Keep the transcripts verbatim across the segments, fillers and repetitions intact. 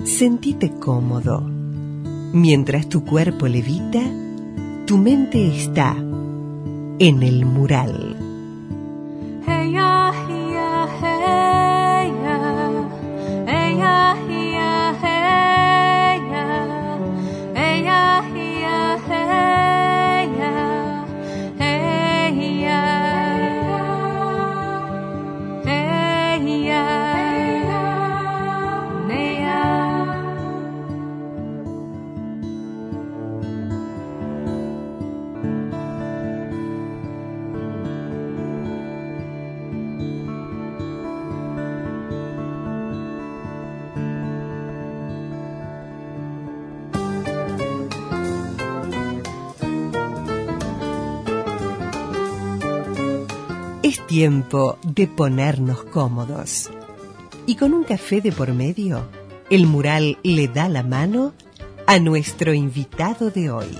Sentite cómodo. Mientras tu cuerpo levita, tu mente está en el mural. Hey ya, hey ya, hey ya, hey ya, hey ya, hey ya, hey ya, hey ya, hey ya, hey ya, hey ya. Es tiempo de ponernos cómodos. Y con un café de por medio, el mural le da la mano a nuestro invitado de hoy.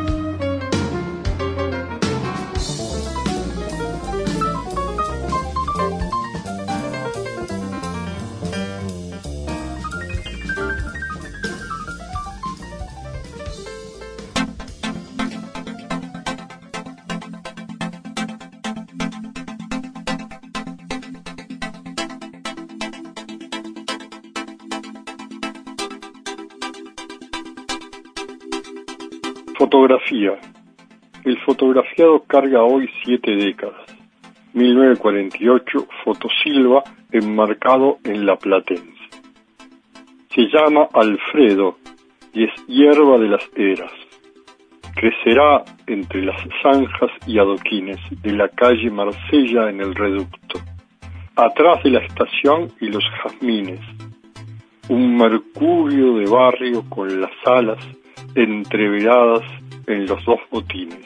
Fotografía. El fotografiado carga hoy siete décadas. mil novecientos cuarenta y ocho, Fotosilva, enmarcado en La Platense. Se llama Alfredo y es hierba de las eras. Crecerá entre las zanjas y adoquines de la calle Marsella en el Reducto, atrás de la estación y los jazmines. Un mercurio de barrio con las alas entreveradas en los dos botines.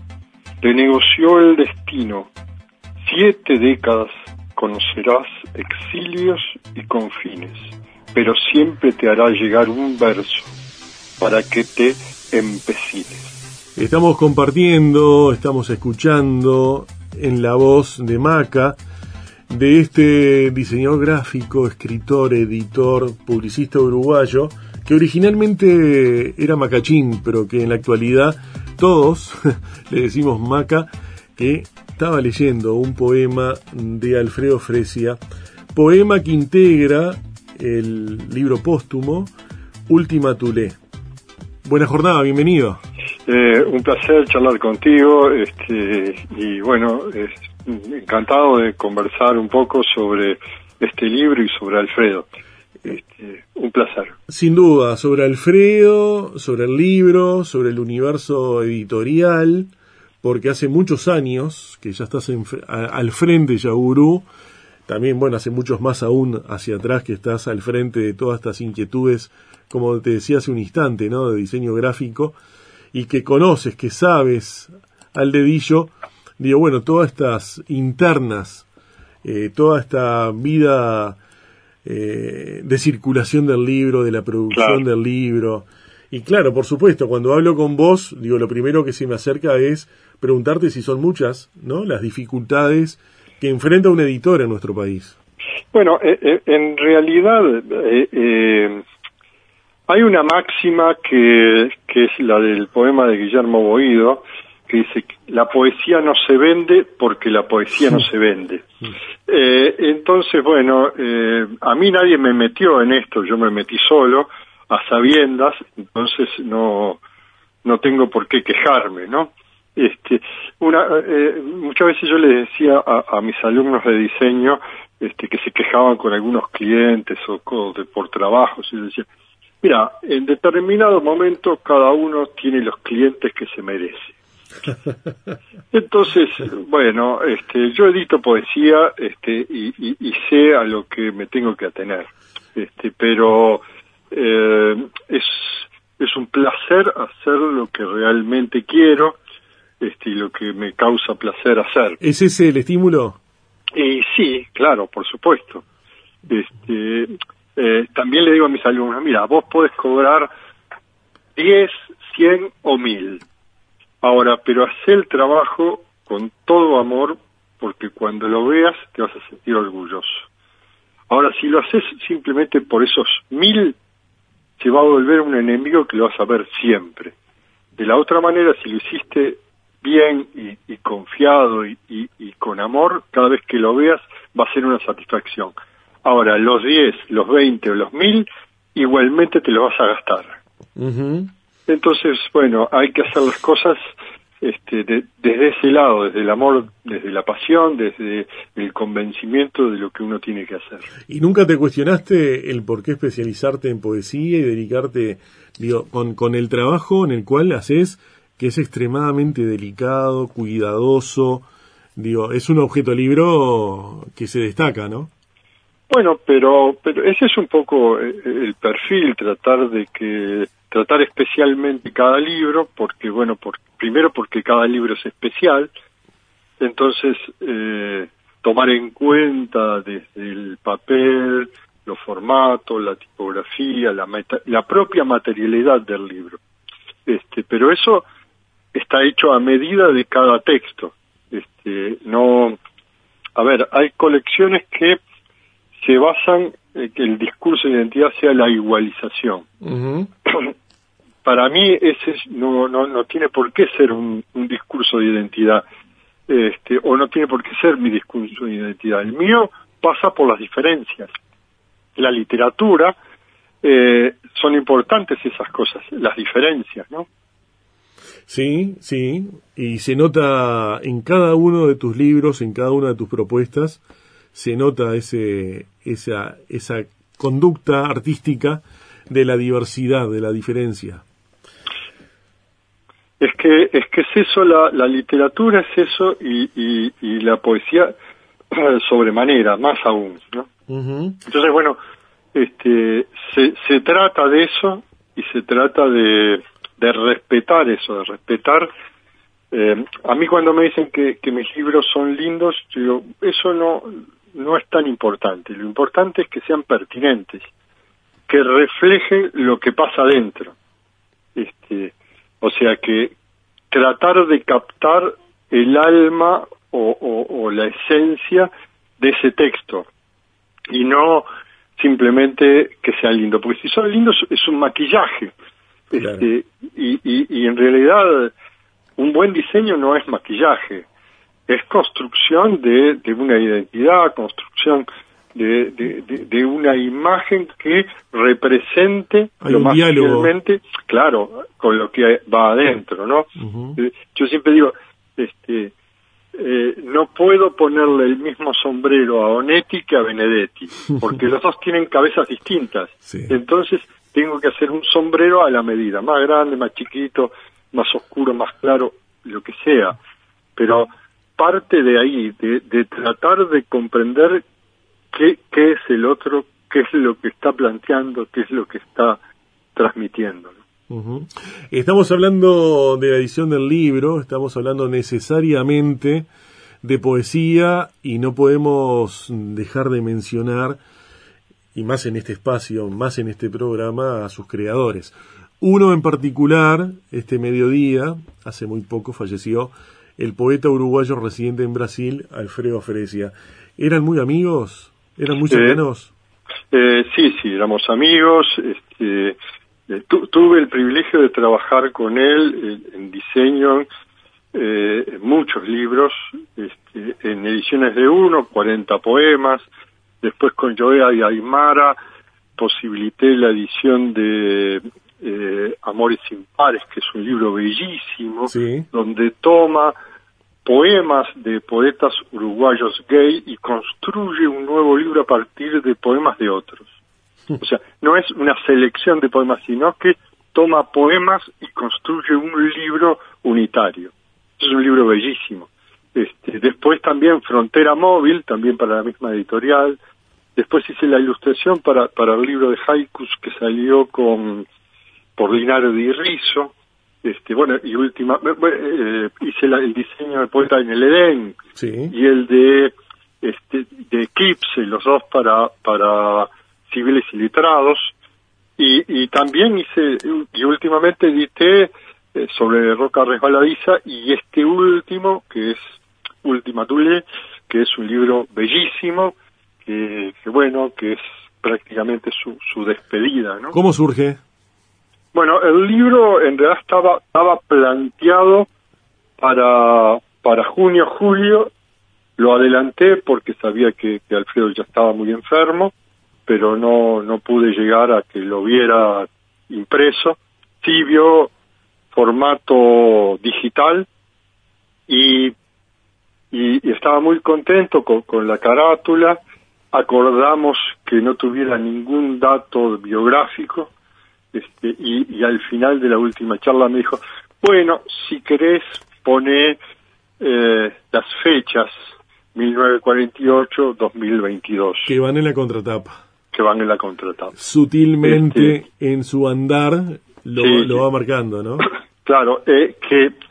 Le negoció el destino. Siete décadas conocerás exilios y confines, pero siempre te hará llegar un verso para que te empecines. Estamos compartiendo, estamos escuchando en la voz de Maca, de este diseñador gráfico, escritor, editor, publicista uruguayo, que originalmente era Macachín, pero que en la actualidad todos le decimos Maca, que estaba leyendo un poema de Alfredo Fresia, poema que integra el libro póstumo Última Thulé. Buena jornada, bienvenido. Eh, un placer charlar contigo, este, y bueno, es, encantado de conversar un poco sobre este libro y sobre Alfredo. Este, un placer. Sin duda, sobre Alfredo, sobre el libro, sobre el universo editorial, porque hace muchos años que ya estás en, a, al frente de Yagurú, también, bueno, hace muchos más aún hacia atrás que estás al frente de todas estas inquietudes, como te decía hace un instante, ¿no?, de diseño gráfico, y que conoces, que sabes al dedillo, digo, bueno, todas estas internas, eh, toda esta vida Eh, de circulación del libro, de la producción claro. del libro. Y claro, por supuesto, cuando hablo con vos, digo, lo primero que se me acerca es preguntarte si son muchas, ¿no?, las dificultades que enfrenta un editor en nuestro país. Bueno, eh, eh, en realidad eh, eh, hay una máxima que, que es la del poema de Guillermo Boído, que dice que la poesía no se vende porque la poesía no se vende. Eh, entonces, bueno, eh, a mí nadie me metió en esto, yo me metí solo, a sabiendas, entonces no no tengo por qué quejarme, ¿no? Este, una, eh, muchas veces yo les decía a, a mis alumnos de diseño este, que se quejaban con algunos clientes o con, de, por trabajos, y yo decía, mira, en determinado momento cada uno tiene los clientes que se merece. Entonces, bueno, este, yo edito poesía, este, y, y, y sé a lo que me tengo que atener, este, pero eh, es es un placer hacer lo que realmente quiero, este, y lo que me causa placer hacer. ¿Es ese el estímulo? Y sí, claro, por supuesto. Este, eh, también le digo a mis alumnos, mira, vos podés cobrar diez, cien o mil. Ahora, pero haz el trabajo con todo amor, porque cuando lo veas te vas a sentir orgulloso. Ahora, si lo haces simplemente por esos mil, se va a volver un enemigo que lo vas a ver siempre. De la otra manera, si lo hiciste bien y, y confiado y, y, y con amor, cada vez que lo veas va a ser una satisfacción. Ahora, los diez, los veinte o los mil, igualmente te los vas a gastar. Uh-huh. Entonces, bueno, hay que hacer las cosas este, de, desde ese lado, desde el amor, desde la pasión, desde el convencimiento de lo que uno tiene que hacer. ¿Y nunca te cuestionaste el por qué especializarte en poesía y dedicarte, digo, con, con el trabajo en el cual haces, que es extremadamente delicado, cuidadoso, digo, es un objeto libro que se destaca, ¿no? Bueno, pero pero ese es un poco el perfil, tratar de que tratar especialmente cada libro, porque bueno, por, primero porque cada libro es especial, entonces eh, tomar en cuenta desde el papel, los formatos, la tipografía, la, meta, la propia materialidad del libro. Este, pero eso está hecho a medida de cada texto. Este, no, a ver, hay colecciones que se basan en que el discurso de identidad sea la igualización. Uh-huh. Para mí ese no, no, no tiene por qué ser un, un discurso de identidad, este, o no tiene por qué ser mi discurso de identidad. El mío pasa por las diferencias. La literatura, eh, son importantes esas cosas, las diferencias, ¿no? Sí, sí, y se nota en cada uno de tus libros, en cada una de tus propuestas, se nota ese esa esa conducta artística de la diversidad, de la diferencia. Es que es que es eso, la, la literatura es eso y, y, y la poesía sobremanera, más aún, ¿no? Uh-huh. Entonces, bueno, este se, se trata de eso y se trata de, de respetar eso, de respetar. Eh, a mí cuando me dicen que, que mis libros son lindos, yo digo, eso no, no es tan importante. Lo importante es que sean pertinentes, que reflejen lo que pasa adentro. Este, o sea que tratar de captar el alma o, o, o la esencia de ese texto y no simplemente que sea lindo, porque si son lindos es un maquillaje. Claro. Este, y, y, y en realidad un buen diseño no es maquillaje, es construcción de, de una identidad, construcción de, de, de, de una imagen que represente Hay lo más diálogo. fielmente, claro, con lo que va adentro, ¿no? Uh-huh. Yo siempre digo, este, eh, no puedo ponerle el mismo sombrero a Onetti que a Benedetti, porque los dos tienen cabezas distintas. Sí. Entonces tengo que hacer un sombrero a la medida, más grande, más chiquito, más oscuro, más claro, lo que sea, pero parte de ahí, de, de tratar de comprender qué, qué es el otro, qué es lo que está planteando, qué es lo que está transmitiendo, ¿no? Uh-huh. Estamos hablando de la edición del libro, estamos hablando necesariamente de poesía y no podemos dejar de mencionar, y más en este espacio, más en este programa, a sus creadores. Uno en particular, este mediodía, hace muy poco falleció, el poeta uruguayo residente en Brasil, Alfredo Fresia. ¿Eran muy amigos? ¿Eran muy cercanos? Eh, eh, sí, sí, éramos amigos. Este, eh, tu, tuve el privilegio de trabajar con él en, en diseño, eh, en muchos libros, este, en ediciones de uno, cuarenta poemas. Después con Joea y Aymara posibilité la edición de eh, Amores sin pares, que es un libro bellísimo, sí, donde toma poemas de poetas uruguayos gay y construye un nuevo libro a partir de poemas de otros. O sea, no es una selección de poemas, sino que toma poemas y construye un libro unitario. Es un libro bellísimo. Este, después también Frontera Móvil, también para la misma editorial. Después hice la ilustración para, para el libro de haikus que salió con por Linares de Irrizo. Este, bueno, y última, eh, hice la, el diseño del poeta en el Edén, sí, y el de este de Eclipse, los dos para para civiles y letrados, y, y también hice, y últimamente edité eh, sobre Roca Resbaladiza, y este último, que es Última Thule, que es un libro bellísimo, que, que bueno, que es prácticamente su, su despedida, ¿no? ¿Cómo surge? Bueno, el libro en realidad estaba, estaba planteado para, para junio, julio. Lo adelanté porque sabía que, que Alfredo ya estaba muy enfermo, pero no, no pude llegar a que lo viera impreso. Sí vio formato digital y, y, y estaba muy contento con, con la carátula. Acordamos que no tuviera ningún dato biográfico, este, y, y al final de la última charla me dijo, bueno, si querés poné eh, las fechas mil novecientos cuarenta y ocho a dos mil veintidós. Que van en la contratapa. Que van en la contratapa. Sutilmente, este, en su andar, lo, sí, lo va marcando, ¿no? Claro, eh, que eh,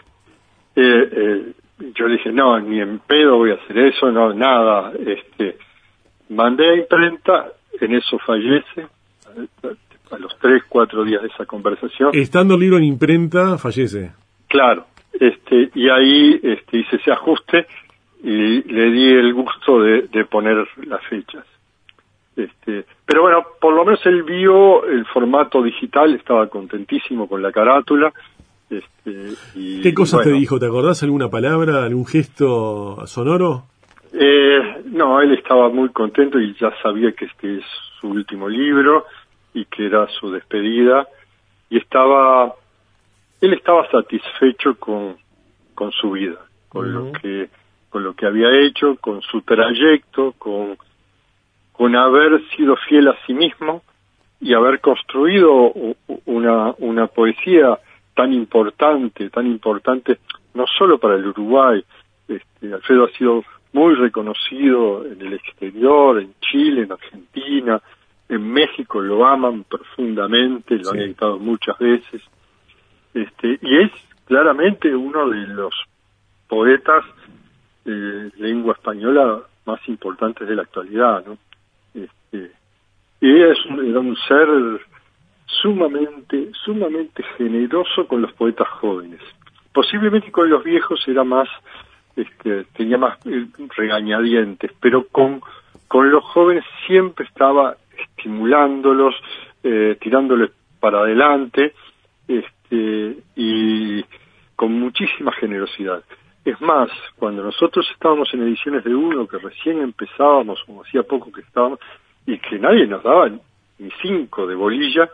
eh, yo le dije, no, ni en pedo voy a hacer eso, no, nada. Este, mandé a imprenta, en eso fallece, a los tres, cuatro días de esa conversación. Estando el libro en imprenta, fallece. Claro, este, y ahí este, hice ese ajuste y le di el gusto de, de poner las fechas. Este, pero bueno, por lo menos él vio el formato digital, estaba contentísimo con la carátula. Este, y, ¿Qué cosas bueno, te dijo? ¿Te acordás alguna palabra, algún gesto sonoro? Eh, no, él estaba muy contento y ya sabía que este es su último libro y que era su despedida, y estaba, él estaba satisfecho con, con su vida, con uh-huh. lo que, con lo que había hecho, con su trayecto, con, con haber sido fiel a sí mismo y haber construido una, una poesía tan importante, tan importante, no solo para el Uruguay. Este, Alfredo ha sido muy reconocido en el exterior, en Chile, en Argentina, en México lo aman profundamente, lo sí. han editado muchas veces, este, y es claramente uno de los poetas de lengua española más importantes de la actualidad, ¿no? Este, y es un, era un ser sumamente, sumamente generoso con los poetas jóvenes. Posiblemente con los viejos era más, este, tenía más eh, regañadientes, pero con, con los jóvenes siempre estaba estimulándolos, eh, tirándoles para adelante, este, y con muchísima generosidad. Es más, cuando nosotros estábamos en ediciones de uno, que recién empezábamos, como hacía poco que estábamos, y que nadie nos daba ni cinco de bolilla,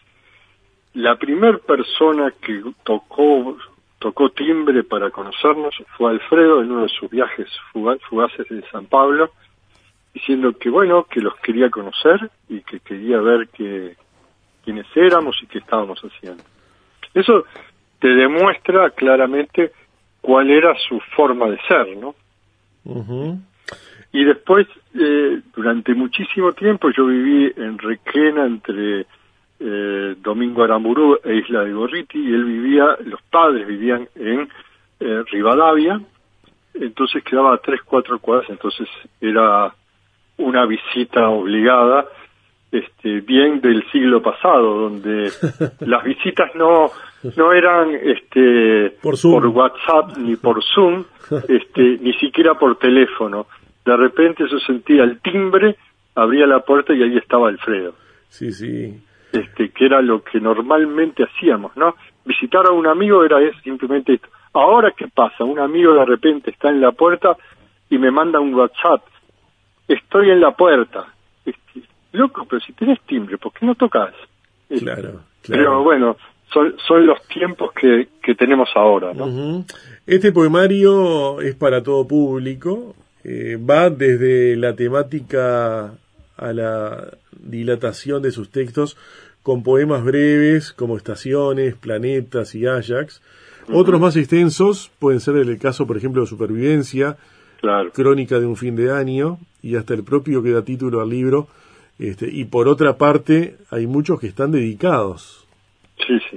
la primer persona que tocó tocó timbre para conocernos fue Alfredo en uno de sus viajes fugaces de San Pablo, diciendo que bueno, que los quería conocer y que quería ver que, quiénes éramos y qué estábamos haciendo. Eso te demuestra claramente cuál era su forma de ser, ¿no? Uh-huh. Y después, eh, durante muchísimo tiempo, yo viví en Requena, entre eh, Domingo Aramburú e Isla de Gorriti, y él vivía, los padres vivían en eh, Rivadavia, entonces quedaba a tres, cuatro cuadras, entonces era una visita obligada, este, bien del siglo pasado, donde las visitas no no eran este por, Zoom. por WhatsApp ni por Zoom, este, ni siquiera por teléfono. De repente yo sentía el timbre, abría la puerta y ahí estaba Alfredo. Sí, sí. Este, que era lo que normalmente hacíamos, ¿no? Visitar a un amigo era es simplemente esto. Ahora, ¿qué pasa? Un amigo de repente está en la puerta y me manda un WhatsApp. Estoy en la puerta. Este, loco, pero si tenés timbre, ¿por qué no tocas? Este, claro, claro. Pero bueno, son, son los tiempos que, que tenemos ahora, ¿no? Uh-huh. Este poemario es para todo público. Eh, va desde la temática a la dilatación de sus textos con poemas breves como Estaciones, Planetas y Ajax. Uh-huh. Otros más extensos pueden ser el caso, por ejemplo, de Supervivencia, claro. Crónica de un fin de año, y hasta el propio que da título al libro. Este, y por otra parte, hay muchos que están dedicados. Sí, sí.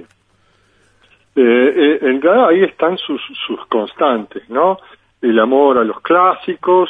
Eh, eh, en realidad ahí están sus, sus constantes, ¿no? El amor a los clásicos,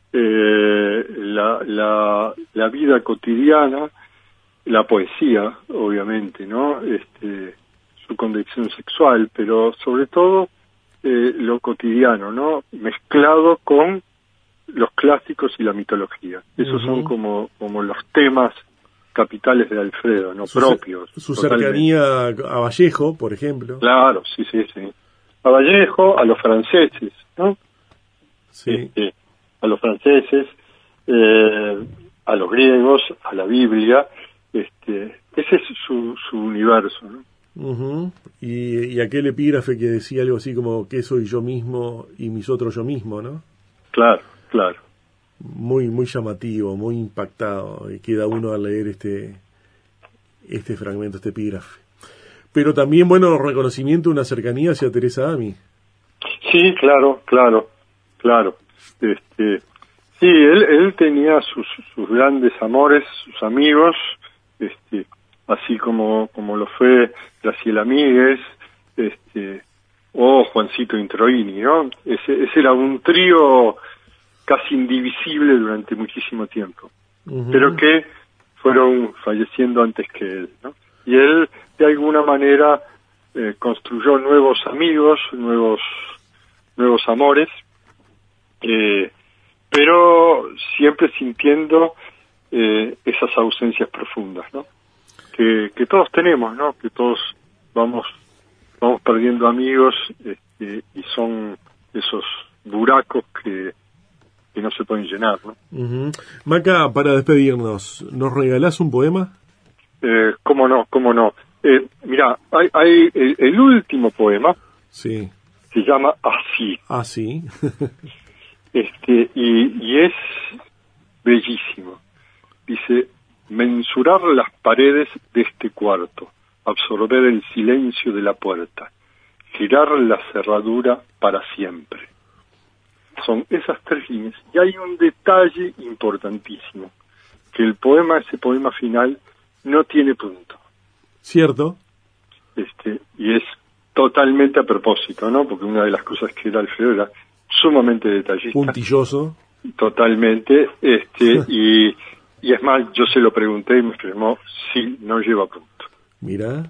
eh, la, la, la vida cotidiana, la poesía, obviamente, ¿no? Este, su condición sexual, pero sobre todo eh, lo cotidiano, ¿no? Mezclado con los clásicos y la mitología. Esos uh-huh. son como, como los temas capitales de Alfredo, no su, propios. Su totalmente. cercanía a Vallejo, por ejemplo. Claro, sí, sí, sí. A Vallejo, a los franceses, ¿no? Sí. Este, a los franceses, eh, a los griegos, a la Biblia. Este, ese es su, su universo, ¿no? Uh-huh. y, y aquel epígrafe que decía algo así como que soy yo mismo y mis otros yo mismo, ¿no? Claro, claro. Muy, muy llamativo, muy impactado, y queda uno al leer este, este fragmento, este epígrafe. Pero también, bueno, reconocimiento, una cercanía hacia Teresa Ami. Sí, claro, claro, claro. Este, sí, él, él tenía sus, sus grandes amores, sus amigos, este, así como, como lo fue Graciela Míguez, este, o Juancito Introini, ¿no? Ese, ese era un trío casi indivisible durante muchísimo tiempo, uh-huh. pero que fueron falleciendo antes que él, ¿no? Y él, de alguna manera, eh, construyó nuevos amigos, nuevos, nuevos amores, eh, pero siempre sintiendo eh, esas ausencias profundas, ¿no? Que, que todos tenemos, ¿no? Que todos vamos, vamos perdiendo amigos, este, y son esos buracos que que no se pueden llenar, ¿no? Uh-huh. Maca, para despedirnos, ¿nos regalás un poema? Eh, cómo no, cómo no. Eh, mira, hay, hay el, el último poema, sí, se llama Así. Así. este, y, y es bellísimo. Dice, mensurar las paredes de este cuarto, absorber el silencio de la puerta, girar la cerradura para siempre. Son esas tres líneas. Y hay un detalle importantísimo, que el poema, ese poema final, no tiene punto. ¿Cierto? Este, y es totalmente a propósito, ¿no? Porque una de las cosas que era Alfredo era sumamente detallista. Puntilloso. Totalmente. Este, y, y es más, yo se lo pregunté y me afirmó, sí, no lleva punto. Mirá.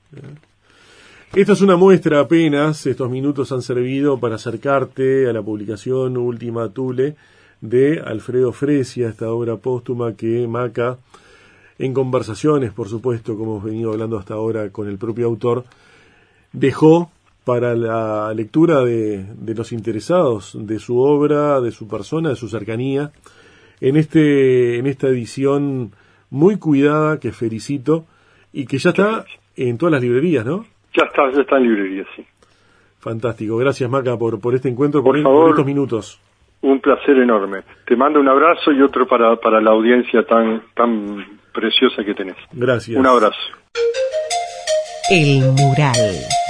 Esta es una muestra apenas, estos minutos han servido para acercarte a la publicación Última Thule de Alfredo Fresia, esta obra póstuma que Maca, en conversaciones, por supuesto, como hemos venido hablando hasta ahora con el propio autor, dejó para la lectura de, de los interesados de su obra, de su persona, de su cercanía, en este en esta edición muy cuidada que felicito y que ya está en todas las librerías, ¿no? Ya está, ya está en librería, sí. Fantástico. Gracias, Maca, por, por este encuentro, por, por, favor, por estos minutos. Un placer enorme. Te mando un abrazo y otro para, para la audiencia tan, tan preciosa que tenés. Gracias. Un abrazo. El mural.